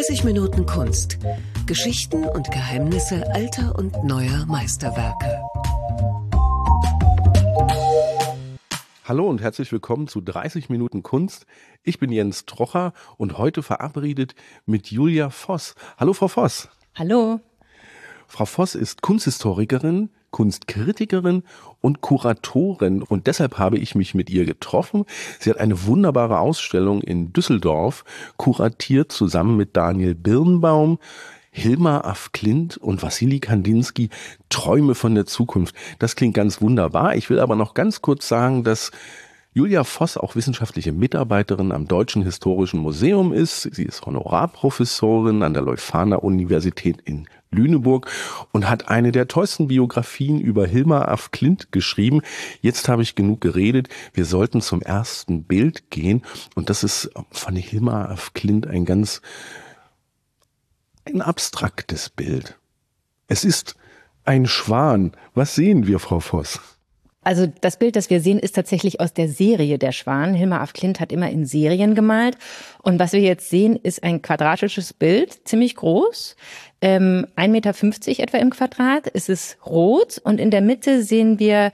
30 Minuten Kunst. Geschichten und Geheimnisse alter und neuer Meisterwerke. Hallo und herzlich willkommen zu 30 Minuten Kunst. Ich bin Jens Trocher und heute verabredet mit Julia Voss. Hallo Frau Voss. Hallo. Frau Voss ist Kunsthistorikerin, Kunstkritikerin und Kuratorin und deshalb habe ich mich mit ihr getroffen. Sie hat eine wunderbare Ausstellung in Düsseldorf kuratiert, zusammen mit Daniel Birnbaum, Hilma af Klint und Wassily Kandinsky, Träume von der Zukunft. Das klingt ganz wunderbar. Ich will aber noch ganz kurz sagen, dass Julia Voss auch wissenschaftliche Mitarbeiterin am Deutschen Historischen Museum ist. Sie ist Honorarprofessorin an der Leuphana-Universität in Lüneburg und hat eine der tollsten Biografien über Hilma af Klint geschrieben. Jetzt habe ich genug geredet. Wir sollten zum ersten Bild gehen. Und das ist von Hilma af Klint ein abstraktes Bild. Es ist ein Schwan. Was sehen wir, Frau Voss? Also das Bild, das wir sehen, ist tatsächlich aus der Serie Der Schwan. Hilma af Klint hat immer in Serien gemalt. Und was wir jetzt sehen, ist ein quadratisches Bild, ziemlich groß, 1,50 Meter etwa im Quadrat. Es ist rot und in der Mitte sehen wir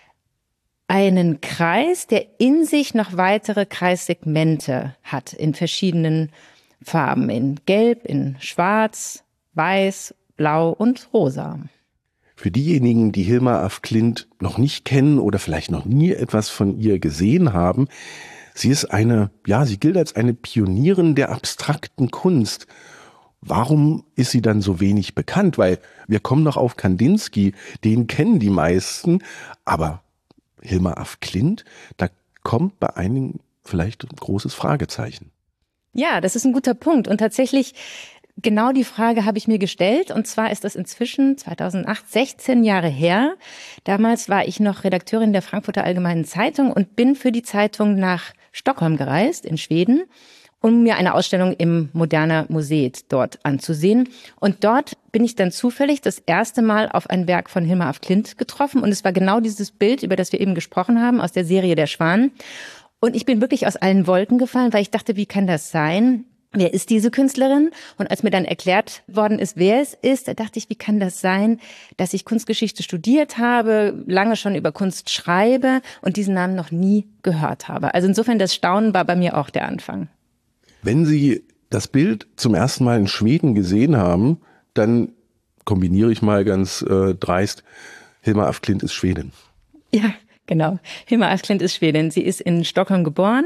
einen Kreis, der in sich noch weitere Kreissegmente hat, in verschiedenen Farben, in Gelb, in Schwarz, Weiß, Blau und Rosa. Für diejenigen, die Hilma af Klint noch nicht kennen oder vielleicht noch nie etwas von ihr gesehen haben, sie gilt als eine Pionierin der abstrakten Kunst. Warum ist sie dann so wenig bekannt? Weil wir kommen noch auf Kandinsky, den kennen die meisten, aber Hilma af Klint, da kommt bei einigen vielleicht ein großes Fragezeichen. Ja, das ist ein guter Punkt und tatsächlich genau die Frage habe ich mir gestellt und zwar ist das inzwischen 2008, 16 Jahre her. Damals war ich noch Redakteurin der Frankfurter Allgemeinen Zeitung und bin für die Zeitung nach Stockholm gereist, in Schweden, um mir eine Ausstellung im Moderna Museum dort anzusehen. Und dort bin ich dann zufällig das erste Mal auf ein Werk von Hilma af Klint getroffen und es war genau dieses Bild, über das wir eben gesprochen haben, aus der Serie Der Schwan. Und ich bin wirklich aus allen Wolken gefallen, weil ich dachte, wie kann das sein? Wer ist diese Künstlerin? Und als mir dann erklärt worden ist, wer es ist, da dachte ich, wie kann das sein, dass ich Kunstgeschichte studiert habe, lange schon über Kunst schreibe und diesen Namen noch nie gehört habe. Also insofern, das Staunen war bei mir auch der Anfang. Wenn Sie das Bild zum ersten Mal in Schweden gesehen haben, dann kombiniere ich mal ganz dreist, Hilma af Klint ist Schwedin. Ja, genau. Hilma af Klint ist Schwedin. Sie ist in Stockholm geboren,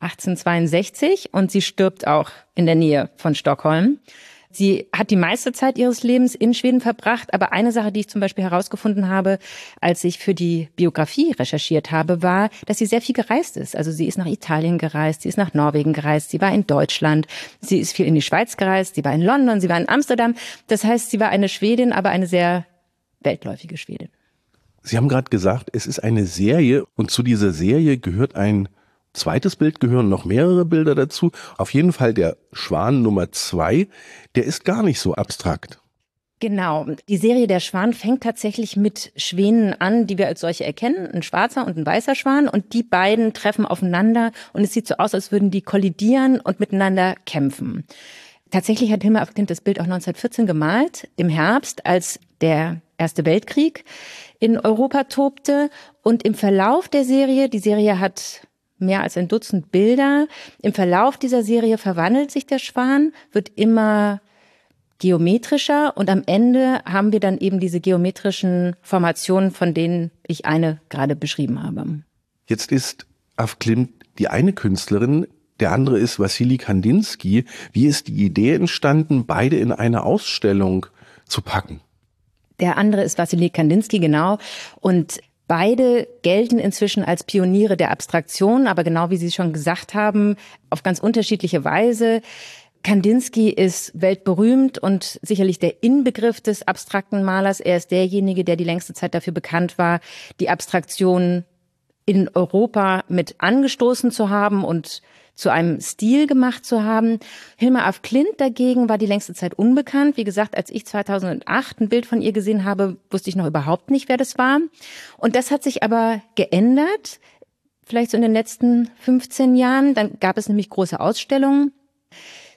1862, und sie stirbt auch in der Nähe von Stockholm. Sie hat die meiste Zeit ihres Lebens in Schweden verbracht, aber eine Sache, die ich zum Beispiel herausgefunden habe, als ich für die Biografie recherchiert habe, war, dass sie sehr viel gereist ist. Also sie ist nach Italien gereist, sie ist nach Norwegen gereist, sie war in Deutschland, sie ist viel in die Schweiz gereist, sie war in London, sie war in Amsterdam. Das heißt, sie war eine Schwedin, aber eine sehr weltläufige Schwedin. Sie haben gerade gesagt, es ist eine Serie und zu dieser Serie gehört ein zweites Bild, gehören noch mehrere Bilder dazu. Auf jeden Fall der Schwan Nummer 2, der ist gar nicht so abstrakt. Genau. Die Serie Der Schwan fängt tatsächlich mit Schwänen an, die wir als solche erkennen. Ein schwarzer und ein weißer Schwan. Und die beiden treffen aufeinander und es sieht so aus, als würden die kollidieren und miteinander kämpfen. Tatsächlich hat Hilma af Klint das Bild auch 1914 gemalt, im Herbst, als der Erste Weltkrieg in Europa tobte. Und im Verlauf der Serie, die Serie hat mehr als ein Dutzend Bilder, im Verlauf dieser Serie verwandelt sich der Schwan, wird immer geometrischer und am Ende haben wir dann eben diese geometrischen Formationen, von denen ich eine gerade beschrieben habe. Jetzt ist af Klint die eine Künstlerin, der andere ist Wassily Kandinsky. Wie ist die Idee entstanden, beide in eine Ausstellung zu packen? Der andere ist Wassily Kandinsky, genau. Und beide gelten inzwischen als Pioniere der Abstraktion, aber genau wie Sie schon gesagt haben, auf ganz unterschiedliche Weise. Kandinsky ist weltberühmt und sicherlich der Inbegriff des abstrakten Malers. Er ist derjenige, der die längste Zeit dafür bekannt war, die Abstraktion in Europa mit angestoßen zu haben und zu einem Stil gemacht zu haben. Hilma af Klint dagegen war die längste Zeit unbekannt. Wie gesagt, als ich 2008 ein Bild von ihr gesehen habe, wusste ich noch überhaupt nicht, wer das war. Und das hat sich aber geändert, vielleicht so in den letzten 15 Jahren. Dann gab es nämlich große Ausstellungen.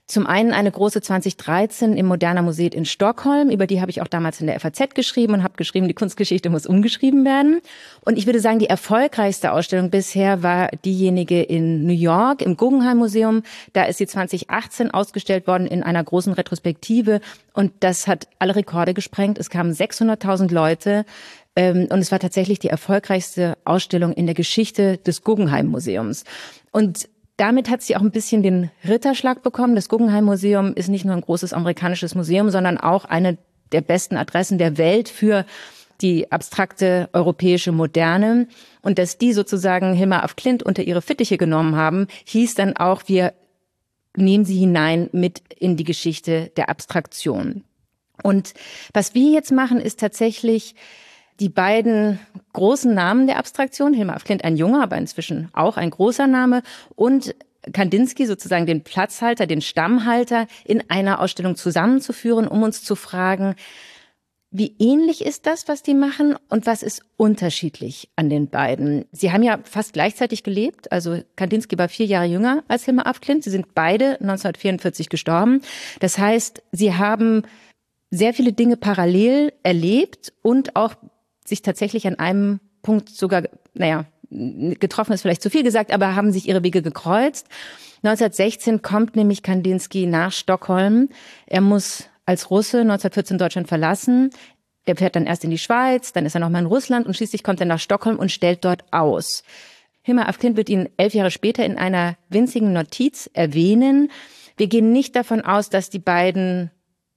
Zum einen eine große 2013 im Moderna Museet in Stockholm, über die habe ich auch damals in der FAZ geschrieben und habe geschrieben, die Kunstgeschichte muss umgeschrieben werden. Und ich würde sagen, die erfolgreichste Ausstellung bisher war diejenige in New York im Guggenheim Museum. Da ist sie 2018 ausgestellt worden in einer großen Retrospektive und das hat alle Rekorde gesprengt. Es kamen 600.000 Leute. Und es war tatsächlich die erfolgreichste Ausstellung in der Geschichte des Guggenheim Museums. Und damit hat sie auch ein bisschen den Ritterschlag bekommen. Das Guggenheim Museum ist nicht nur ein großes amerikanisches Museum, sondern auch eine der besten Adressen der Welt für die abstrakte europäische Moderne. Und dass die sozusagen Hilma af Klint unter ihre Fittiche genommen haben, hieß dann auch, wir nehmen sie hinein mit in die Geschichte der Abstraktion. Und was wir jetzt machen, ist tatsächlich die beiden großen Namen der Abstraktion, Hilma af Klint ein junger, aber inzwischen auch ein großer Name, und Kandinsky sozusagen den Platzhalter, den Stammhalter in einer Ausstellung zusammenzuführen, um uns zu fragen, wie ähnlich ist das, was die machen und was ist unterschiedlich an den beiden? Sie haben ja fast gleichzeitig gelebt, also Kandinsky war 4 Jahre jünger als Hilma af Klint, sie sind beide 1944 gestorben. Das heißt, sie haben sehr viele Dinge parallel erlebt und auch sich tatsächlich an einem Punkt sogar, getroffen ist vielleicht zu viel gesagt, aber haben sich ihre Wege gekreuzt. 1916 kommt nämlich Kandinsky nach Stockholm. Er muss als Russe 1914 Deutschland verlassen. Er fährt dann erst in die Schweiz, dann ist er nochmal in Russland und schließlich kommt er nach Stockholm und stellt dort aus. Hilma af Klint wird ihn 11 Jahre später in einer winzigen Notiz erwähnen. Wir gehen nicht davon aus, dass die beiden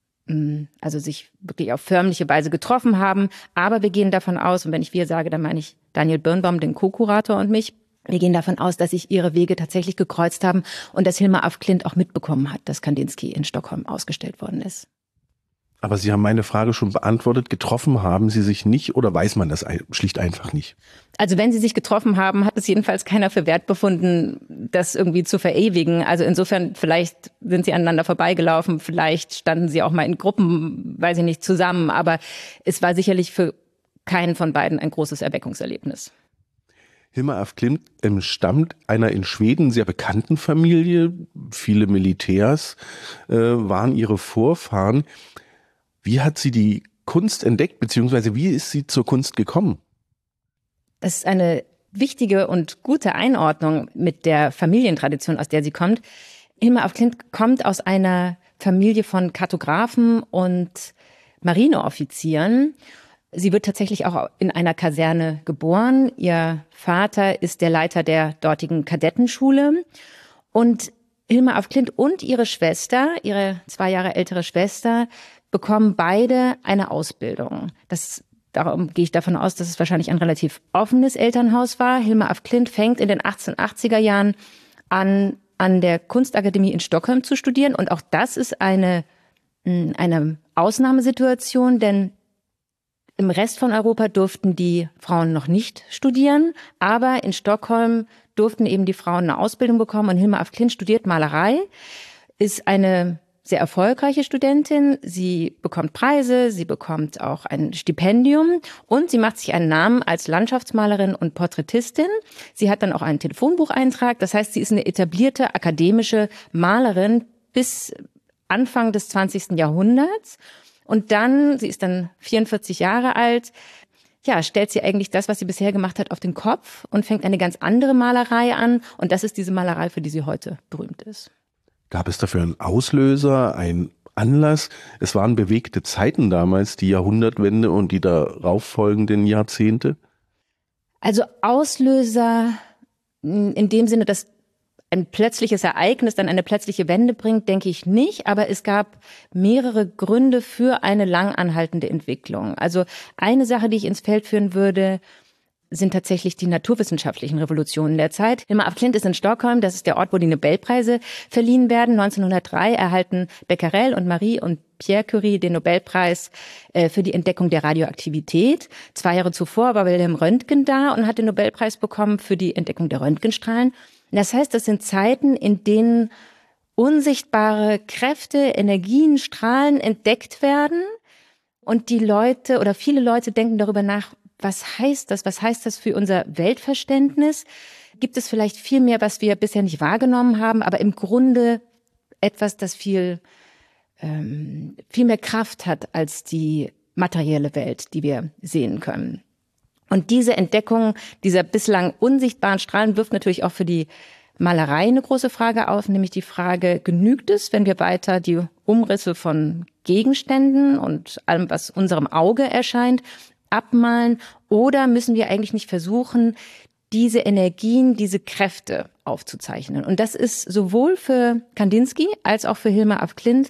sich wirklich auf förmliche Weise getroffen haben. Aber wir gehen davon aus, und wenn ich wir sage, dann meine ich Daniel Birnbaum, den Co-Kurator, und mich. Wir gehen davon aus, dass sich ihre Wege tatsächlich gekreuzt haben und dass Hilma af Klint auch mitbekommen hat, dass Kandinsky in Stockholm ausgestellt worden ist. Aber Sie haben meine Frage schon beantwortet. Getroffen haben Sie sich nicht oder weiß man das schlicht einfach nicht? Also wenn sie sich getroffen haben, hat es jedenfalls keiner für wert befunden, das irgendwie zu verewigen. Also insofern, vielleicht sind sie aneinander vorbeigelaufen, vielleicht standen sie auch mal in Gruppen, weiß ich nicht, zusammen. Aber es war sicherlich für keinen von beiden ein großes Erweckungserlebnis. Hilma af Klint stammt einer in Schweden sehr bekannten Familie. Viele Militärs waren ihre Vorfahren. Wie hat sie die Kunst entdeckt, beziehungsweise wie ist sie zur Kunst gekommen? Das ist eine wichtige und gute Einordnung mit der Familientradition, aus der sie kommt. Hilma af Klint kommt aus einer Familie von Kartografen und Marineoffizieren. Sie wird tatsächlich auch in einer Kaserne geboren. Ihr Vater ist der Leiter der dortigen Kadettenschule. Und Hilma af Klint und ihre Schwester, ihre 2 Jahre ältere Schwester, bekommen beide eine Ausbildung. Darum gehe ich davon aus, dass es wahrscheinlich ein relativ offenes Elternhaus war. Hilma af Klint fängt in den 1880er Jahren an der Kunstakademie in Stockholm zu studieren. Und auch das ist eine Ausnahmesituation, denn im Rest von Europa durften die Frauen noch nicht studieren. Aber in Stockholm durften eben die Frauen eine Ausbildung bekommen. Und Hilma af Klint studiert Malerei, ist eine sehr erfolgreiche Studentin. Sie bekommt Preise, sie bekommt auch ein Stipendium und sie macht sich einen Namen als Landschaftsmalerin und Porträtistin. Sie hat dann auch einen Telefonbucheintrag. Das heißt, sie ist eine etablierte akademische Malerin bis Anfang des 20. Jahrhunderts. Und dann, sie ist dann 44 Jahre alt, stellt sie eigentlich das, was sie bisher gemacht hat, auf den Kopf und fängt eine ganz andere Malerei an. Und das ist diese Malerei, für die sie heute berühmt ist. Gab es dafür einen Auslöser, einen Anlass? Es waren bewegte Zeiten damals, die Jahrhundertwende und die darauf folgenden Jahrzehnte? Also Auslöser in dem Sinne, dass ein plötzliches Ereignis dann eine plötzliche Wende bringt, denke ich nicht. Aber es gab mehrere Gründe für eine lang anhaltende Entwicklung. Also eine Sache, die ich ins Feld führen würde, sind tatsächlich die naturwissenschaftlichen Revolutionen der Zeit. Hilma af Klint ist in Stockholm, das ist der Ort, wo die Nobelpreise verliehen werden. 1903 erhalten Becquerel und Marie und Pierre Curie den Nobelpreis für die Entdeckung der Radioaktivität. 2 Jahre zuvor war Wilhelm Röntgen da und hat den Nobelpreis bekommen für die Entdeckung der Röntgenstrahlen. Das heißt, das sind Zeiten, in denen unsichtbare Kräfte, Energien, Strahlen entdeckt werden und die Leute oder viele Leute denken darüber nach, was heißt das? Was heißt das für unser Weltverständnis? Gibt es vielleicht viel mehr, was wir bisher nicht wahrgenommen haben? Aber im Grunde etwas, das viel mehr Kraft hat als die materielle Welt, die wir sehen können. Und diese Entdeckung dieser bislang unsichtbaren Strahlen wirft natürlich auch für die Malerei eine große Frage auf, nämlich die Frage, genügt es, wenn wir weiter die Umrisse von Gegenständen und allem, was unserem Auge erscheint, abmalen, oder müssen wir eigentlich nicht versuchen, diese Energien, diese Kräfte aufzuzeichnen? Und das ist sowohl für Kandinsky als auch für Hilma af Klint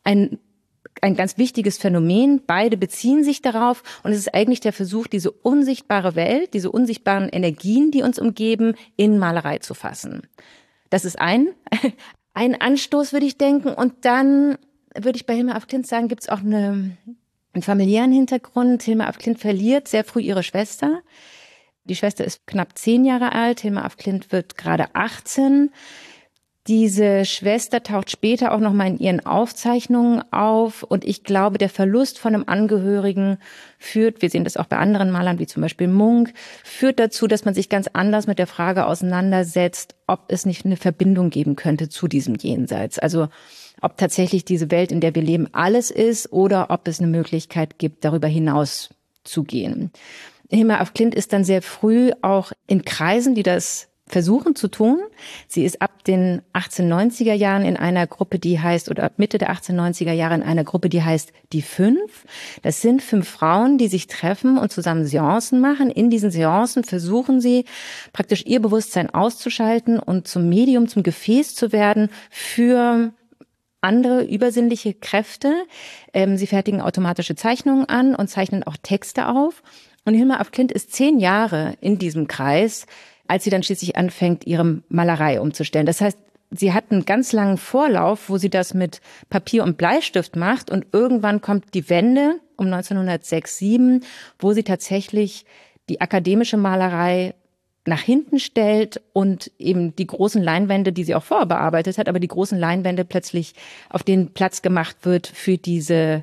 ein ganz wichtiges Phänomen. Beide beziehen sich darauf und es ist eigentlich der Versuch, diese unsichtbare Welt, diese unsichtbaren Energien, die uns umgeben, in Malerei zu fassen. Das ist ein Anstoß, würde ich denken. Und dann würde ich bei Hilma af Klint sagen, gibt es auch einen familiären Hintergrund. Hilma af Klint verliert sehr früh ihre Schwester. Die Schwester ist knapp 10 Jahre alt, Hilma af Klint wird gerade 18. Diese Schwester taucht später auch noch mal in ihren Aufzeichnungen auf und ich glaube, der Verlust von einem Angehörigen führt, wir sehen das auch bei anderen Malern wie zum Beispiel Munch, führt dazu, dass man sich ganz anders mit der Frage auseinandersetzt, ob es nicht eine Verbindung geben könnte zu diesem Jenseits. Also ob tatsächlich diese Welt, in der wir leben, alles ist oder ob es eine Möglichkeit gibt, darüber hinaus zu gehen. Hilma af Klint ist dann sehr früh auch in Kreisen, die das versuchen zu tun. Sie ist ab den 1890er Jahren in einer Gruppe, die heißt, oder ab Mitte der 1890er Jahre in einer Gruppe, die heißt Die Fünf. Das sind 5 Frauen, die sich treffen und zusammen Seancen machen. In diesen Seancen versuchen sie praktisch ihr Bewusstsein auszuschalten und zum Medium, zum Gefäß zu werden für andere übersinnliche Kräfte. Sie fertigen automatische Zeichnungen an und zeichnen auch Texte auf. Und Hilma af Klint ist 10 Jahre in diesem Kreis, als sie dann schließlich anfängt, ihre Malerei umzustellen. Das heißt, sie hat einen ganz langen Vorlauf, wo sie das mit Papier und Bleistift macht und irgendwann kommt die Wende um 1906, 1907, wo sie tatsächlich die akademische Malerei nach hinten stellt und eben die großen Leinwände, die sie auch vorher bearbeitet hat, aber die großen Leinwände plötzlich auf den Platz gemacht wird für diese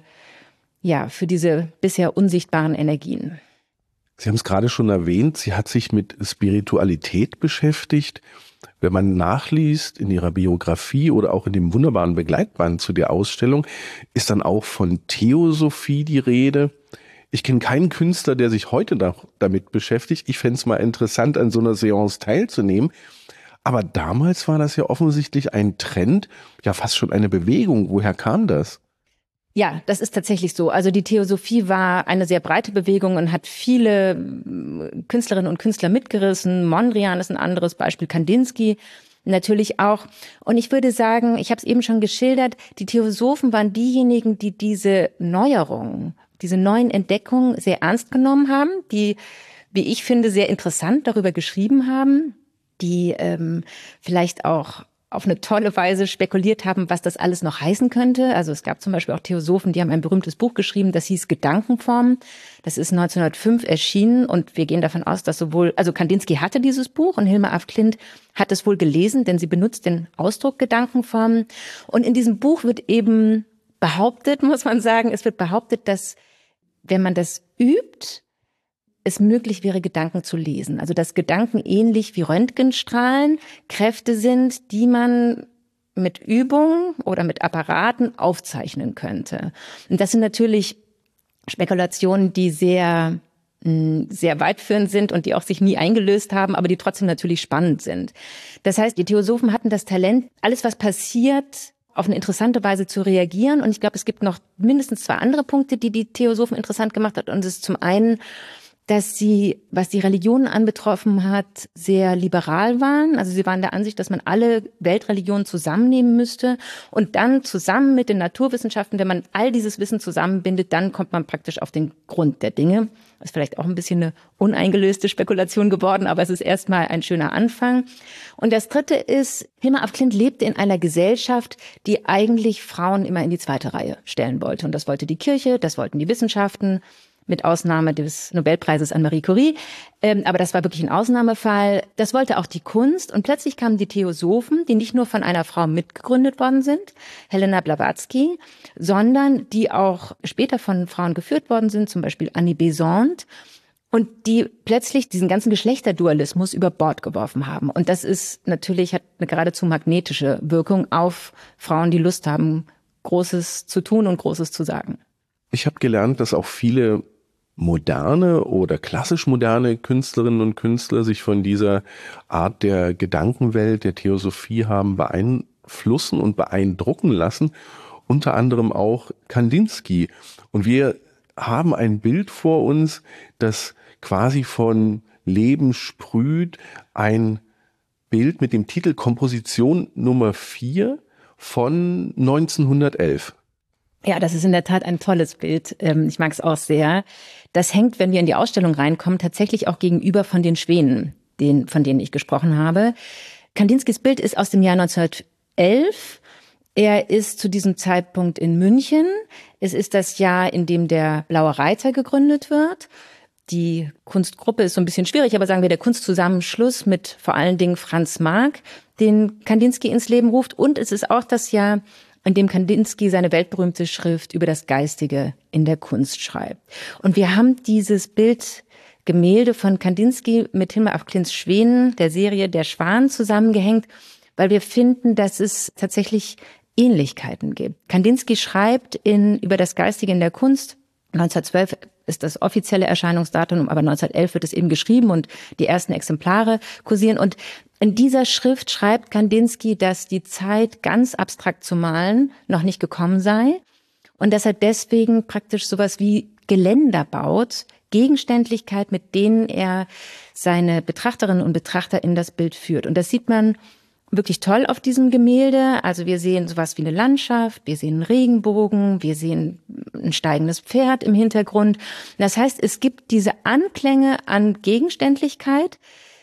bisher unsichtbaren Energien. Sie haben es gerade schon erwähnt, sie hat sich mit Spiritualität beschäftigt. Wenn man nachliest in ihrer Biografie oder auch in dem wunderbaren Begleitband zu der Ausstellung, ist dann auch von Theosophie die Rede. Ich kenne keinen Künstler, der sich heute noch damit beschäftigt. Ich fände es mal interessant, an so einer Seance teilzunehmen. Aber damals war das ja offensichtlich ein Trend, ja fast schon eine Bewegung. Woher kam das? Ja, das ist tatsächlich so. Also die Theosophie war eine sehr breite Bewegung und hat viele Künstlerinnen und Künstler mitgerissen. Mondrian ist ein anderes Beispiel, Kandinsky natürlich auch. Und ich würde sagen, ich habe es eben schon geschildert, die Theosophen waren diejenigen, die diese Neuerungen, diese neuen Entdeckungen sehr ernst genommen haben, die, wie ich finde, sehr interessant darüber geschrieben haben, die vielleicht auch auf eine tolle Weise spekuliert haben, was das alles noch heißen könnte. Also es gab zum Beispiel auch Theosophen, die haben ein berühmtes Buch geschrieben, das hieß Gedankenform. Das ist 1905 erschienen und wir gehen davon aus, dass also Kandinsky hatte dieses Buch und Hilma af Klint hat es wohl gelesen, denn sie benutzt den Ausdruck Gedankenform. Und in diesem Buch wird eben behauptet, muss man sagen, es wird behauptet, dass wenn man das übt, es möglich wäre, Gedanken zu lesen. Also dass Gedanken ähnlich wie Röntgenstrahlen Kräfte sind, die man mit Übung oder mit Apparaten aufzeichnen könnte. Und das sind natürlich Spekulationen, die sehr weitführend sind und die auch sich nie eingelöst haben, aber die trotzdem natürlich spannend sind. Das heißt, die Theosophen hatten das Talent, alles, was passiert, auf eine interessante Weise zu reagieren. Und ich glaube, es gibt noch mindestens 2 andere Punkte, die die Theosophen interessant gemacht hat. Und es ist zum einen, dass sie, was die Religionen anbetroffen hat, sehr liberal waren. Also sie waren der Ansicht, dass man alle Weltreligionen zusammennehmen müsste und dann zusammen mit den Naturwissenschaften, wenn man all dieses Wissen zusammenbindet, dann kommt man praktisch auf den Grund der Dinge. Das ist vielleicht auch ein bisschen eine uneingelöste Spekulation geworden, aber es ist erstmal ein schöner Anfang. Und das Dritte ist, Hilma af Klint lebte in einer Gesellschaft, die eigentlich Frauen immer in die zweite Reihe stellen wollte. Und das wollte die Kirche, das wollten die Wissenschaften, mit Ausnahme des Nobelpreises an Marie Curie. Aber das war wirklich ein Ausnahmefall. Das wollte auch die Kunst. Und plötzlich kamen die Theosophen, die nicht nur von einer Frau mitgegründet worden sind, Helena Blavatsky, sondern die auch später von Frauen geführt worden sind, zum Beispiel Annie Besant. und die plötzlich diesen ganzen Geschlechterdualismus über Bord geworfen haben. Und das ist natürlich, hat eine geradezu magnetische Wirkung auf Frauen, die Lust haben, Großes zu tun und Großes zu sagen. Ich habe gelernt, dass auch viele moderne oder klassisch moderne Künstlerinnen und Künstler sich von dieser Art der Gedankenwelt, der Theosophie haben beeinflussen und beeindrucken lassen, unter anderem auch Kandinsky. Und wir haben ein Bild vor uns, das quasi von Leben sprüht, ein Bild mit dem Titel Komposition Nummer 4 von 1911. Ja, das ist in der Tat ein tolles Bild. Ich mag es auch sehr. Das hängt, wenn wir in die Ausstellung reinkommen, tatsächlich auch gegenüber von den Schwänen, von denen ich gesprochen habe. Kandinskys Bild ist aus dem Jahr 1911. Er ist zu diesem Zeitpunkt in München. Es ist das Jahr, in dem der Blaue Reiter gegründet wird. Die Kunstgruppe ist so ein bisschen schwierig, aber sagen wir der Kunstzusammenschluss mit vor allen Dingen Franz Marc, den Kandinsky ins Leben ruft. Und es ist auch das Jahr, in dem Kandinsky seine weltberühmte Schrift über das Geistige in der Kunst schreibt. Und wir haben dieses Gemälde von Kandinsky mit Hilma af Klints Schwänen, der Serie Der Schwan, zusammengehängt, weil wir finden, dass es tatsächlich Ähnlichkeiten gibt. Kandinsky schreibt über das Geistige in der Kunst. 1912 ist das offizielle Erscheinungsdatum, aber 1911 wird es eben geschrieben und die ersten Exemplare kursieren. Und in dieser Schrift schreibt Kandinsky, dass die Zeit, ganz abstrakt zu malen, noch nicht gekommen sei und dass er deswegen praktisch sowas wie Geländer baut, Gegenständlichkeit, mit denen er seine Betrachterinnen und Betrachter in das Bild führt. Und das sieht man wirklich toll auf diesem Gemälde. Also wir sehen sowas wie eine Landschaft, wir sehen einen Regenbogen, wir sehen ein steigendes Pferd im Hintergrund. Das heißt, es gibt diese Anklänge an Gegenständlichkeit,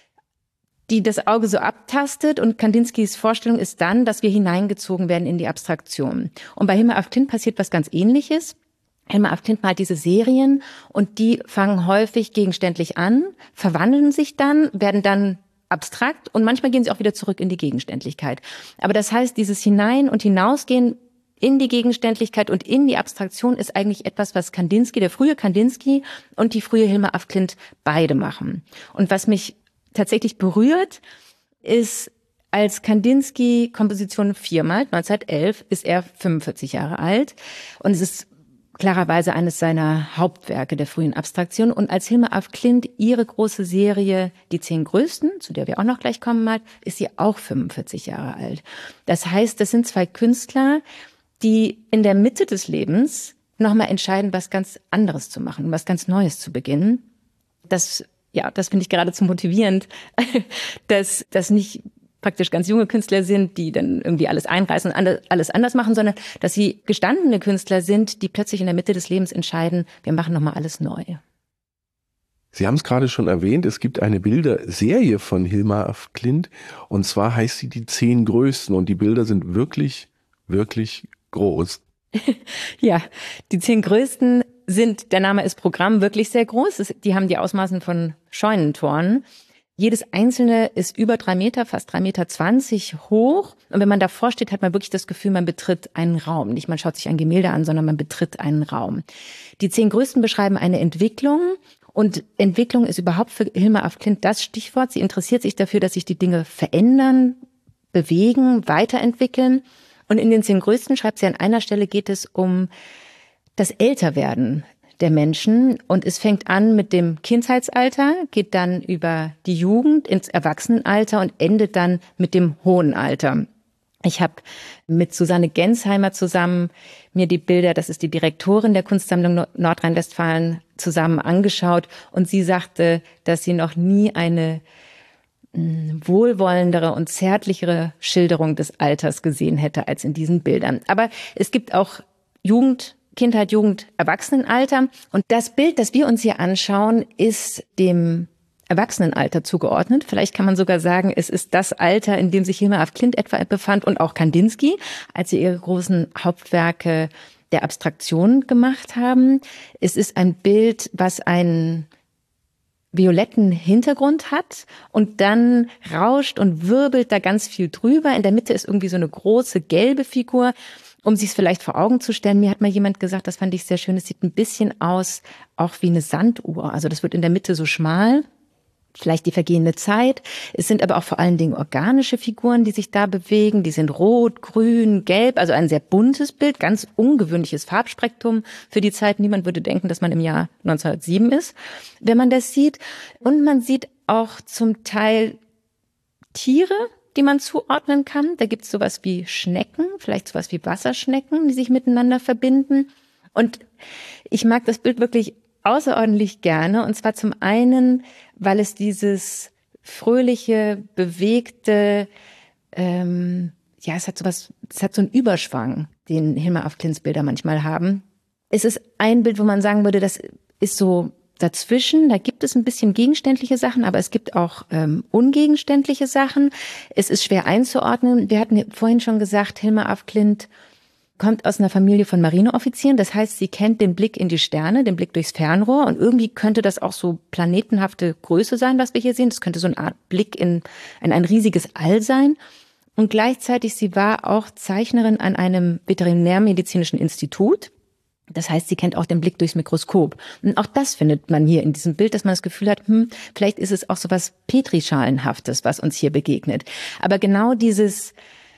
die das Auge so abtastet, und Kandinskys Vorstellung ist dann, dass wir hineingezogen werden in die Abstraktion. Und bei Hilma af Klint passiert was ganz Ähnliches. Hilma af Klint malt diese Serien und die fangen häufig gegenständlich an, verwandeln sich dann, werden dann abstrakt und manchmal gehen sie auch wieder zurück in die Gegenständlichkeit. Aber das heißt, dieses Hinein- und Hinausgehen in die Gegenständlichkeit und in die Abstraktion ist eigentlich etwas, was Kandinsky, der frühe Kandinsky und die frühe Hilma af Klint beide machen. Und was mich tatsächlich berührt, ist, als Kandinsky Komposition 4 malt, 1911, ist er 45 Jahre alt. Und es ist klarerweise eines seiner Hauptwerke der frühen Abstraktion. Und als Hilma af Klint ihre große Serie Die 10 Größten, zu der wir auch noch gleich kommen, malt, ist sie auch 45 Jahre alt. Das heißt, das sind zwei Künstler, die in der Mitte des Lebens nochmal entscheiden, was ganz anderes zu machen, was ganz Neues zu beginnen. Das finde ich geradezu motivierend, dass das nicht praktisch ganz junge Künstler sind, die dann irgendwie alles einreißen und alles anders machen, sondern dass sie gestandene Künstler sind, die plötzlich in der Mitte des Lebens entscheiden, wir machen nochmal alles neu. Sie haben es gerade schon erwähnt, es gibt eine Bilderserie von Hilma af Klint, und zwar heißt sie Die 10 Größten, und die Bilder sind wirklich, wirklich groß. Ja, die 10 Größten sind, der Name ist Programm, wirklich sehr groß. Die haben die Ausmaßen von Scheunentoren. Jedes einzelne ist über 3 Meter, fast 3,20 Meter hoch. Und wenn man davor steht, hat man wirklich das Gefühl, man betritt einen Raum. Nicht man schaut sich ein Gemälde an, sondern man betritt einen Raum. Die 10 Größten beschreiben eine Entwicklung. Und Entwicklung ist überhaupt für Hilma af Klint das Stichwort. Sie interessiert sich dafür, dass sich die Dinge verändern, bewegen, weiterentwickeln. Und in den 10 Größten, schreibt sie an einer Stelle, geht es um das Älterwerden der Menschen. Und es fängt an mit dem Kindheitsalter, geht dann über die Jugend ins Erwachsenenalter und endet dann mit dem hohen Alter. Ich habe mit Susanne Gensheimer zusammen mir die Bilder, das ist die Direktorin der Kunstsammlung Nordrhein-Westfalen, zusammen angeschaut. Und sie sagte, dass sie noch nie eine wohlwollendere und zärtlichere Schilderung des Alters gesehen hätte als in diesen Bildern. Aber es gibt auch Kindheit, Jugend, Erwachsenenalter. Und das Bild, das wir uns hier anschauen, ist dem Erwachsenenalter zugeordnet. Vielleicht kann man sogar sagen, es ist das Alter, in dem sich Hilma af Klint etwa befand und auch Kandinsky, als sie ihre großen Hauptwerke der Abstraktion gemacht haben. Es ist ein Bild, was einen violetten Hintergrund hat und dann rauscht und wirbelt da ganz viel drüber. In der Mitte ist irgendwie so eine große gelbe Figur. Um sich es vielleicht vor Augen zu stellen, mir hat mal jemand gesagt, das fand ich sehr schön, es sieht ein bisschen aus, auch wie eine Sanduhr. Also das wird in der Mitte so schmal, vielleicht die vergehende Zeit. Es sind aber auch vor allen Dingen organische Figuren, die sich da bewegen. Die sind rot, grün, gelb, also ein sehr buntes Bild, ganz ungewöhnliches Farbspektrum für die Zeit. Niemand würde denken, dass man im Jahr 1907 ist, wenn man das sieht. Und man sieht auch zum Teil Tiere, die man zuordnen kann. Da gibt es sowas wie Schnecken, vielleicht sowas wie Wasserschnecken, die sich miteinander verbinden. Und ich mag das Bild wirklich außerordentlich gerne. Und zwar zum einen, weil es dieses fröhliche, bewegte, es hat so einen Überschwang, den Hilma af Klints Bilder manchmal haben. Es ist ein Bild, wo man sagen würde, das ist so dazwischen, da gibt es ein bisschen gegenständliche Sachen, aber es gibt auch ungegenständliche Sachen. Es ist schwer einzuordnen. Wir hatten vorhin schon gesagt, Hilma af Klint kommt aus einer Familie von Marineoffizieren. Das heißt, sie kennt den Blick in die Sterne, den Blick durchs Fernrohr. Und irgendwie könnte das auch so planetenhafte Größe sein, was wir hier sehen. Das könnte so eine Art Blick in ein riesiges All sein. Und gleichzeitig, sie war auch Zeichnerin an einem veterinärmedizinischen Institut. Das heißt, sie kennt auch den Blick durchs Mikroskop. Und auch das findet man hier in diesem Bild, dass man das Gefühl hat, vielleicht ist es auch so was Petrischalenhaftes, was uns hier begegnet. Aber genau dieses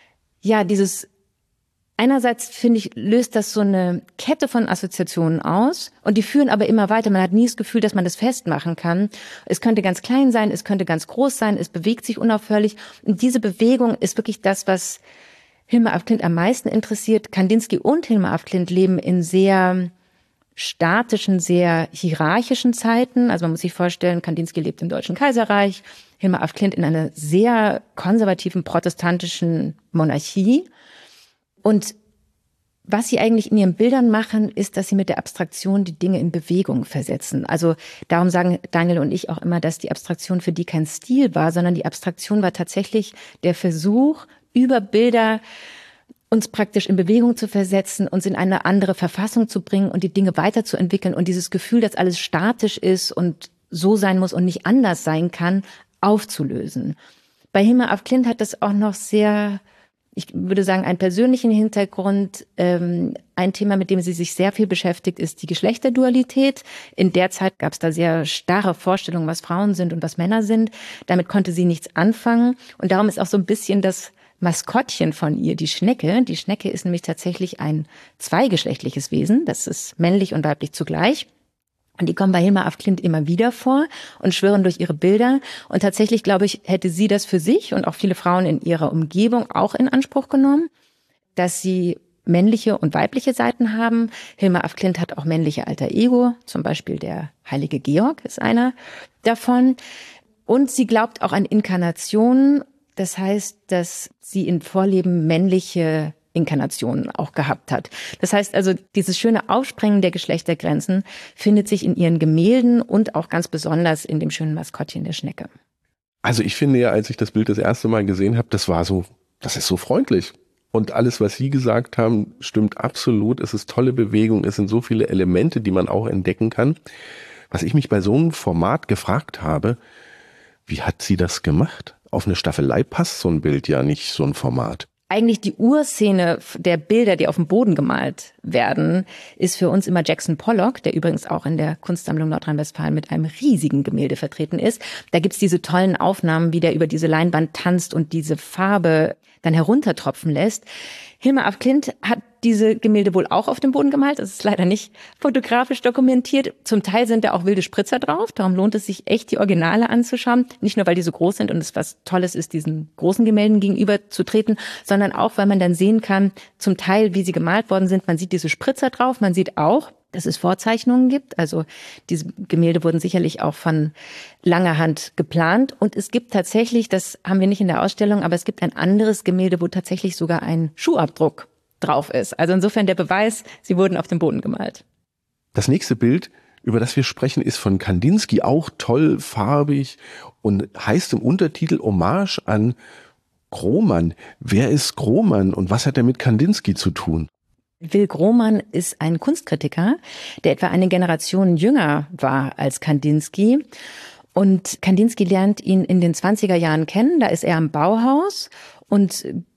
einerseits, finde ich, löst das so eine Kette von Assoziationen aus und die führen aber immer weiter. Man hat nie das Gefühl, dass man das festmachen kann. Es könnte ganz klein sein, es könnte ganz groß sein, es bewegt sich unaufhörlich. Und diese Bewegung ist wirklich das, was Hilma af Klint am meisten interessiert. Kandinsky und Hilma af Klint leben in sehr statischen, sehr hierarchischen Zeiten. Also man muss sich vorstellen, Kandinsky lebt im Deutschen Kaiserreich, Hilma af Klint in einer sehr konservativen protestantischen Monarchie. Und was sie eigentlich in ihren Bildern machen, ist, dass sie mit der Abstraktion die Dinge in Bewegung versetzen. Also darum sagen Daniel und ich auch immer, dass die Abstraktion für die kein Stil war, sondern die Abstraktion war tatsächlich der Versuch, über Bilder uns praktisch in Bewegung zu versetzen, uns in eine andere Verfassung zu bringen und die Dinge weiterzuentwickeln und dieses Gefühl, dass alles statisch ist und so sein muss und nicht anders sein kann, aufzulösen. Bei Hilma af Klint hat das auch noch sehr, ich würde sagen, einen persönlichen Hintergrund. Ein Thema, mit dem sie sich sehr viel beschäftigt, ist die Geschlechterdualität. In der Zeit gab es da sehr starre Vorstellungen, was Frauen sind und was Männer sind. Damit konnte sie nichts anfangen. Und darum ist auch so ein bisschen das Maskottchen von ihr die Schnecke. Die Schnecke ist nämlich tatsächlich ein zweigeschlechtliches Wesen. Das ist männlich und weiblich zugleich. Und die kommen bei Hilma af Klint immer wieder vor und schwirren durch ihre Bilder. Und tatsächlich, glaube ich, hätte sie das für sich und auch viele Frauen in ihrer Umgebung auch in Anspruch genommen, dass sie männliche und weibliche Seiten haben. Hilma af Klint hat auch männliche Alter Ego, zum Beispiel der heilige Georg ist einer davon. Und sie glaubt auch an Inkarnationen. Das heißt, dass sie in Vorleben männliche Inkarnationen auch gehabt hat. Das heißt also, dieses schöne Aufsprengen der Geschlechtergrenzen findet sich in ihren Gemälden und auch ganz besonders in dem schönen Maskottchen der Schnecke. Also ich finde ja, als ich das Bild das erste Mal gesehen habe, das ist so freundlich. Und alles, was Sie gesagt haben, stimmt absolut. Es ist tolle Bewegung, es sind so viele Elemente, die man auch entdecken kann. Was ich mich bei so einem Format gefragt habe, wie hat sie das gemacht? Auf eine Staffelei passt so ein Bild ja nicht, so ein Format. Eigentlich die Urszene der Bilder, die auf dem Boden gemalt werden, ist für uns immer Jackson Pollock, der übrigens auch in der Kunstsammlung Nordrhein-Westfalen mit einem riesigen Gemälde vertreten ist. Da gibt's diese tollen Aufnahmen, wie der über diese Leinwand tanzt und diese Farbe dann heruntertropfen lässt. Hilma af Klint hat diese Gemälde wohl auch auf dem Boden gemalt. Das ist leider nicht fotografisch dokumentiert. Zum Teil sind da auch wilde Spritzer drauf. Darum lohnt es sich echt, die Originale anzuschauen. Nicht nur, weil die so groß sind und es was Tolles ist, diesen großen Gemälden gegenüber zu treten, sondern auch, weil man dann sehen kann, zum Teil, wie sie gemalt worden sind. Man sieht diese Spritzer drauf. Man sieht auch, dass es Vorzeichnungen gibt. Also diese Gemälde wurden sicherlich auch von langer Hand geplant. Und es gibt tatsächlich, das haben wir nicht in der Ausstellung, aber es gibt ein anderes Gemälde, wo tatsächlich sogar ein Schuhabdruck drauf ist. Also insofern der Beweis, sie wurden auf dem Boden gemalt. Das nächste Bild, über das wir sprechen, ist von Kandinsky, auch toll, farbig und heißt im Untertitel Hommage an Grohmann. Wer ist Grohmann und was hat er mit Kandinsky zu tun? Will Grohmann ist ein Kunstkritiker, der etwa eine Generation jünger war als Kandinsky. Und Kandinsky lernt ihn in den 20er Jahren kennen. Da ist er am Bauhaus und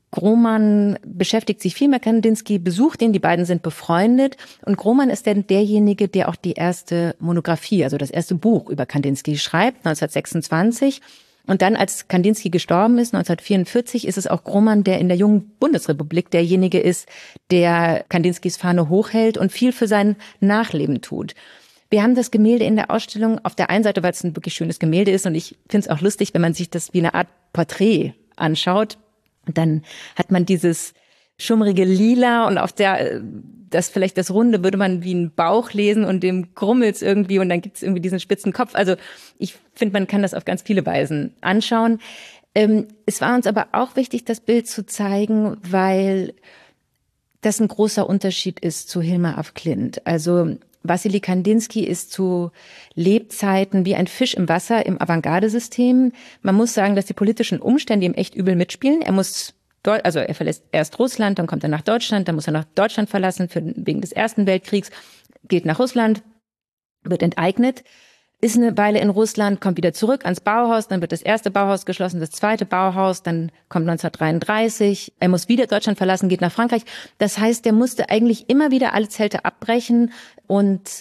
Grohmann beschäftigt sich viel mit Kandinsky, besucht ihn, die beiden sind befreundet. Und Grohmann ist dann derjenige, der auch die erste Monographie, also das erste Buch über Kandinsky schreibt, 1926. Und dann, als Kandinsky gestorben ist, 1944, ist es auch Grohmann, der in der jungen Bundesrepublik derjenige ist, der Kandinskys Fahne hochhält und viel für sein Nachleben tut. Wir haben das Gemälde in der Ausstellung auf der einen Seite, weil es ein wirklich schönes Gemälde ist und ich finde es auch lustig, wenn man sich das wie eine Art Porträt anschaut. Und dann hat man dieses schummrige Lila und auf das vielleicht das Runde würde man wie einen Bauch lesen und dem grummelt's irgendwie und dann gibt's irgendwie diesen spitzen Kopf. Also ich finde, man kann das auf ganz viele Weisen anschauen. Es war uns aber auch wichtig, das Bild zu zeigen, weil das ein großer Unterschied ist zu Hilma af Klint. Also Wassily Kandinsky ist zu Lebzeiten wie ein Fisch im Wasser im Avantgarde-System. Man muss sagen, dass die politischen Umstände ihm echt übel mitspielen. Er verlässt erst Russland, dann kommt er nach Deutschland, dann muss er nach Deutschland verlassen wegen des Ersten Weltkriegs, geht nach Russland, wird enteignet, ist eine Weile in Russland, kommt wieder zurück ans Bauhaus, dann wird das erste Bauhaus geschlossen, das zweite Bauhaus, dann kommt 1933, er muss wieder Deutschland verlassen, geht nach Frankreich. Das heißt, er musste eigentlich immer wieder alle Zelte abbrechen und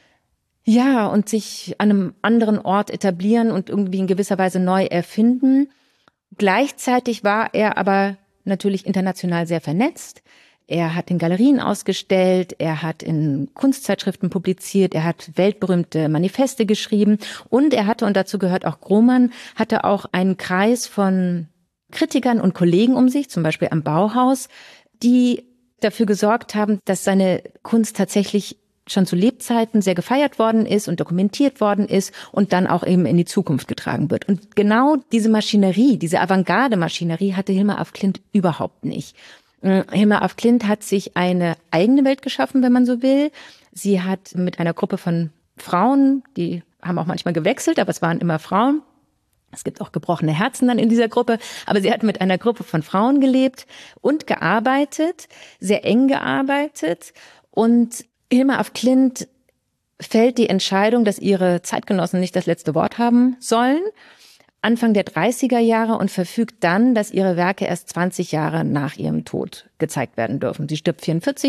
sich an einem anderen Ort etablieren und irgendwie in gewisser Weise neu erfinden. Gleichzeitig war er aber natürlich international sehr vernetzt. Er hat in Galerien ausgestellt, er hat in Kunstzeitschriften publiziert, er hat weltberühmte Manifeste geschrieben und er hatte, und dazu gehört auch Grohmann, hatte auch einen Kreis von Kritikern und Kollegen um sich, zum Beispiel am Bauhaus, die dafür gesorgt haben, dass seine Kunst tatsächlich schon zu Lebzeiten sehr gefeiert worden ist und dokumentiert worden ist und dann auch eben in die Zukunft getragen wird. Und genau diese Maschinerie, diese Avantgarde-Maschinerie hatte Hilma af Klint überhaupt nicht. Hilma af Klint hat sich eine eigene Welt geschaffen, wenn man so will. Sie hat mit einer Gruppe von Frauen, die haben auch manchmal gewechselt, aber es waren immer Frauen. Es gibt auch gebrochene Herzen dann in dieser Gruppe, aber sie hat mit einer Gruppe von Frauen gelebt und gearbeitet, sehr eng gearbeitet. Und Hilma af Klint fällt die Entscheidung, dass ihre Zeitgenossen nicht das letzte Wort haben sollen, Anfang der 30er Jahre und verfügt dann, dass ihre Werke erst 20 Jahre nach ihrem Tod gezeigt werden dürfen. Sie stirbt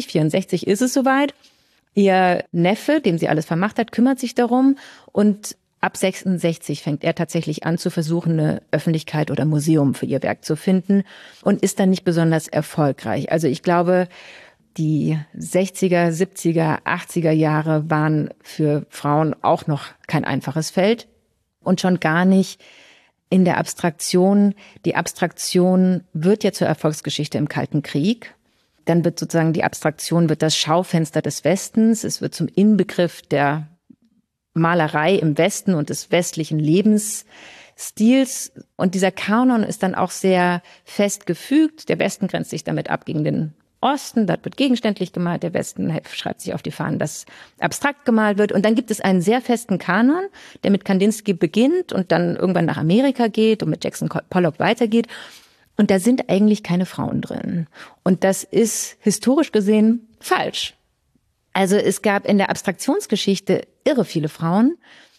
64 ist es soweit. Ihr Neffe, dem sie alles vermacht hat, kümmert sich darum und ab 66 fängt er tatsächlich an zu versuchen, eine Öffentlichkeit oder Museum für ihr Werk zu finden und ist dann nicht besonders erfolgreich. Also ich glaube, die 60er, 70er, 80er Jahre waren für Frauen auch noch kein einfaches Feld und schon gar nicht in der Abstraktion. Die Abstraktion wird ja zur Erfolgsgeschichte im Kalten Krieg. Dann wird sozusagen die Abstraktion wird das Schaufenster des Westens. Es wird zum Inbegriff der Malerei im Westen und des westlichen Lebensstils. Und dieser Kanon ist dann auch sehr fest gefügt. Der Westen grenzt sich damit ab gegen den Osten, dort wird gegenständlich gemalt, der Westen schreibt sich auf die Fahnen, dass abstrakt gemalt wird. Und dann gibt es einen sehr festen Kanon, der mit Kandinsky beginnt und dann irgendwann nach Amerika geht und mit Jackson Pollock weitergeht. Und da sind eigentlich keine Frauen drin. Und das ist historisch gesehen falsch. Also es gab in der Abstraktionsgeschichte irre viele Frauen.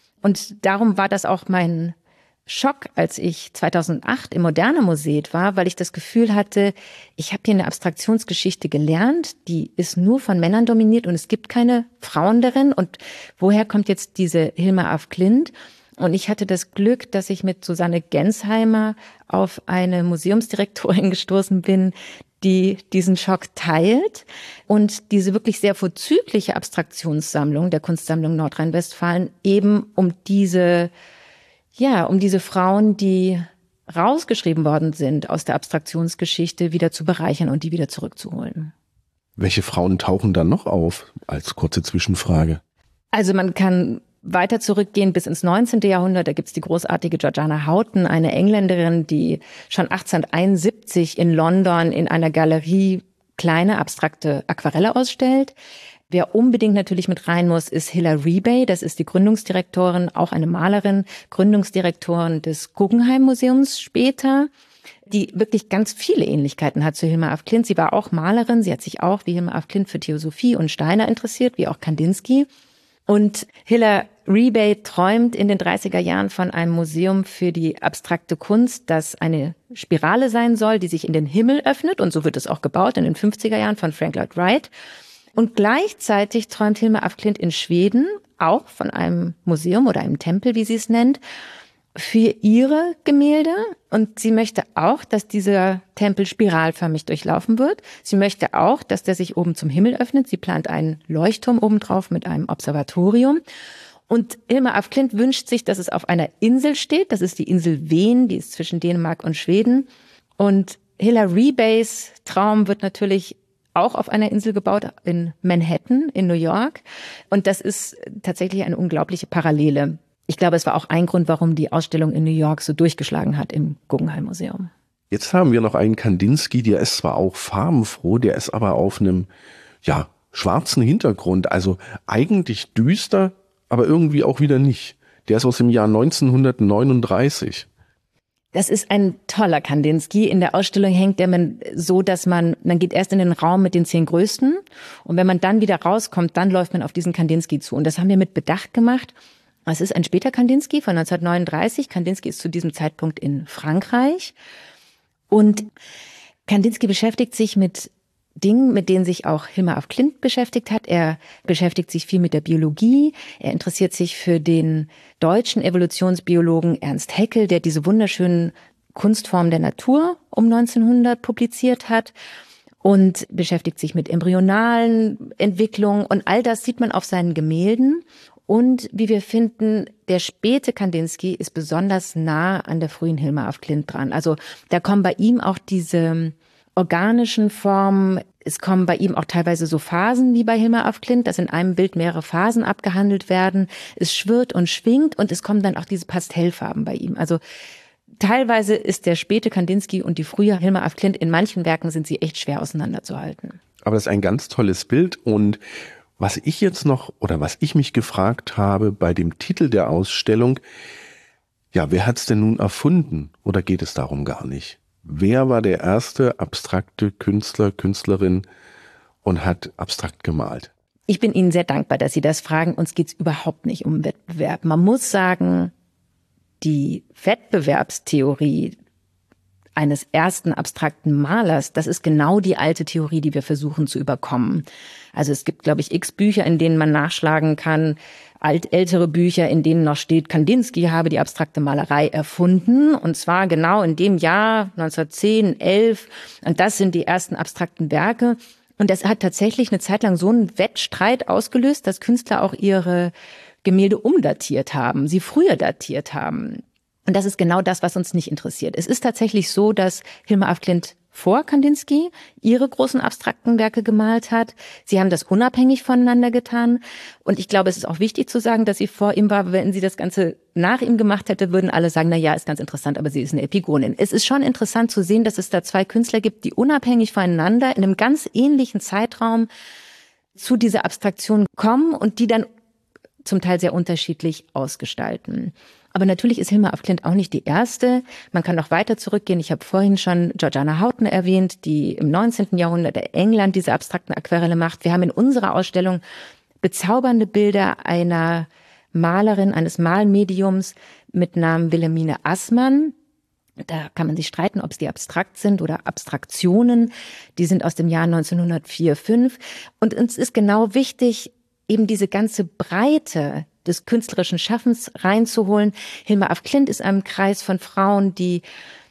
Und darum war das auch mein Schock, als ich 2008 im Moderne Museum war, weil ich das Gefühl hatte, ich habe hier eine Abstraktionsgeschichte gelernt, die ist nur von Männern dominiert und es gibt keine Frauen darin. Und woher kommt jetzt diese Hilma af Klint? Und ich hatte das Glück, dass ich mit Susanne Gensheimer auf eine Museumsdirektorin gestoßen bin, die diesen Schock teilt und diese wirklich sehr vorzügliche Abstraktionssammlung der Kunstsammlung Nordrhein-Westfalen eben um diese Frauen, die rausgeschrieben worden sind aus der Abstraktionsgeschichte, wieder zu bereichern und die wieder zurückzuholen. Welche Frauen tauchen dann noch auf, als kurze Zwischenfrage? Also man kann weiter zurückgehen bis ins 19. Jahrhundert. Da gibt's die großartige Georgiana Houghton, eine Engländerin, die schon 1871 in London in einer Galerie kleine abstrakte Aquarelle ausstellt. Wer unbedingt natürlich mit rein muss, ist Hilaire Rebay. Das ist die Gründungsdirektorin, auch eine Malerin, Gründungsdirektorin des Guggenheim Museums später, die wirklich ganz viele Ähnlichkeiten hat zu Hilma af Klint. Sie war auch Malerin. Sie hat sich auch wie Hilma af Klint für Theosophie und Steiner interessiert, wie auch Kandinsky. Und Hilla Rebay träumt in den 30er Jahren von einem Museum für die abstrakte Kunst, das eine Spirale sein soll, die sich in den Himmel öffnet. Und so wird es auch gebaut in den 50er Jahren von Frank Lloyd Wright. Und gleichzeitig träumt Hilma af Klint in Schweden auch von einem Museum oder einem Tempel, wie sie es nennt, für ihre Gemälde. Und sie möchte auch, dass dieser Tempel spiralförmig durchlaufen wird. Sie möchte auch, dass der sich oben zum Himmel öffnet. Sie plant einen Leuchtturm obendrauf mit einem Observatorium. Und Hilma af Klint wünscht sich, dass es auf einer Insel steht. Das ist die Insel Ven, die ist zwischen Dänemark und Schweden. Und Hilla Rebays Traum wird natürlich auch auf einer Insel gebaut in Manhattan in New York. Und das ist tatsächlich eine unglaubliche Parallele. Ich glaube, es war auch ein Grund, warum die Ausstellung in New York so durchgeschlagen hat im Guggenheim Museum. Jetzt haben wir noch einen Kandinsky, der ist zwar auch farbenfroh, der ist aber auf einem, schwarzen Hintergrund. Also eigentlich düster, aber irgendwie auch wieder nicht. Der ist aus dem Jahr 1939. Das ist ein toller Kandinsky. In der Ausstellung hängt der so, dass man geht erst in den Raum mit den 10 Größten. Und wenn man dann wieder rauskommt, dann läuft man auf diesen Kandinsky zu. Und das haben wir mit Bedacht gemacht. Es ist ein später Kandinsky von 1939. Kandinsky ist zu diesem Zeitpunkt in Frankreich. Und Kandinsky beschäftigt sich mit Dingen, mit denen sich auch Hilma af Klint beschäftigt hat. Er beschäftigt sich viel mit der Biologie. Er interessiert sich für den deutschen Evolutionsbiologen Ernst Haeckel, der diese wunderschönen Kunstformen der Natur um 1900 publiziert hat. Und beschäftigt sich mit embryonalen Entwicklungen. Und all das sieht man auf seinen Gemälden. Und wie wir finden, der späte Kandinsky ist besonders nah an der frühen Hilma af Klint dran. Also da kommen bei ihm auch diese organischen Formen, es kommen bei ihm auch teilweise so Phasen wie bei Hilma af Klint, dass in einem Bild mehrere Phasen abgehandelt werden. Es schwirrt und schwingt und es kommen dann auch diese Pastellfarben bei ihm. Also teilweise ist der späte Kandinsky und die frühe Hilma af Klint, in manchen Werken sind sie echt schwer auseinanderzuhalten. Aber das ist ein ganz tolles Bild. Und was ich jetzt noch oder was ich mich gefragt habe bei dem Titel der Ausstellung, wer hat's denn nun erfunden? Oder geht es darum gar nicht? Wer war der erste abstrakte Künstler, Künstlerin und hat abstrakt gemalt? Ich bin Ihnen sehr dankbar, dass Sie das fragen. Uns geht's überhaupt nicht um Wettbewerb. Man muss sagen, die Wettbewerbstheorie eines ersten abstrakten Malers, das ist genau die alte Theorie, die wir versuchen zu überkommen. Also es gibt, glaube ich, x Bücher, in denen man nachschlagen kann, ältere Bücher, in denen noch steht, Kandinsky habe die abstrakte Malerei erfunden. Und zwar genau in dem Jahr 1910, 11. Und das sind die ersten abstrakten Werke. Und das hat tatsächlich eine Zeit lang so einen Wettstreit ausgelöst, dass Künstler auch ihre Gemälde umdatiert haben, sie früher datiert haben. Und das ist genau das, was uns nicht interessiert. Es ist tatsächlich so, dass Hilma af Klint vor Kandinsky ihre großen abstrakten Werke gemalt hat. Sie haben das unabhängig voneinander getan. Und ich glaube, es ist auch wichtig zu sagen, dass sie vor ihm war. Wenn sie das Ganze nach ihm gemacht hätte, würden alle sagen, ist ganz interessant, aber sie ist eine Epigonin. Es ist schon interessant zu sehen, dass es da 2 Künstler gibt, die unabhängig voneinander in einem ganz ähnlichen Zeitraum zu dieser Abstraktion kommen und die dann zum Teil sehr unterschiedlich ausgestalten. Aber natürlich ist Hilma af Klint auch nicht die erste. Man kann noch weiter zurückgehen. Ich habe vorhin schon Georgiana Houghton erwähnt, die im 19. Jahrhundert in England diese abstrakten Aquarelle macht. Wir haben in unserer Ausstellung bezaubernde Bilder einer Malerin, eines Malmediums mit Namen Wilhelmine Assmann. Da kann man sich streiten, ob es die abstrakt sind oder Abstraktionen. Die sind aus dem Jahr 1904, 5. Und uns ist genau wichtig, eben diese ganze Breite des künstlerischen Schaffens reinzuholen. Hilma af Klint ist einem Kreis von Frauen, die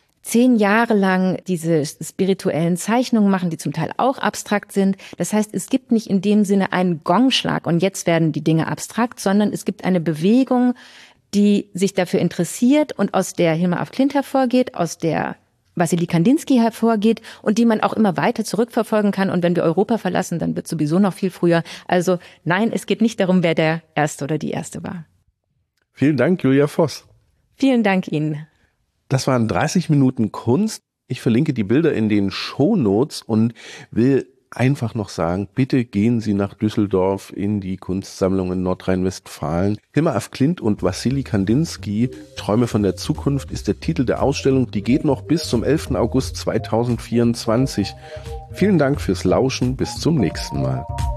10 Jahre lang diese spirituellen Zeichnungen machen, die zum Teil auch abstrakt sind. Das heißt, es gibt nicht in dem Sinne einen Gongschlag und jetzt werden die Dinge abstrakt, sondern es gibt eine Bewegung, die sich dafür interessiert und aus der Hilma af Klint hervorgeht, aus der Wassily Kandinsky hervorgeht und die man auch immer weiter zurückverfolgen kann. Und wenn wir Europa verlassen, dann wird sowieso noch viel früher. Also nein, es geht nicht darum, wer der Erste oder die Erste war. Vielen Dank, Julia Voss. Vielen Dank Ihnen. Das waren 30 Minuten Kunst. Ich verlinke die Bilder in den Shownotes und will einfach noch sagen, bitte gehen Sie nach Düsseldorf in die Kunstsammlung in Nordrhein-Westfalen. Hilma af Klint und Wassily Kandinsky, Träume von der Zukunft, ist der Titel der Ausstellung. Die geht noch bis zum 11. August 2024. Vielen Dank fürs Lauschen. Bis zum nächsten Mal.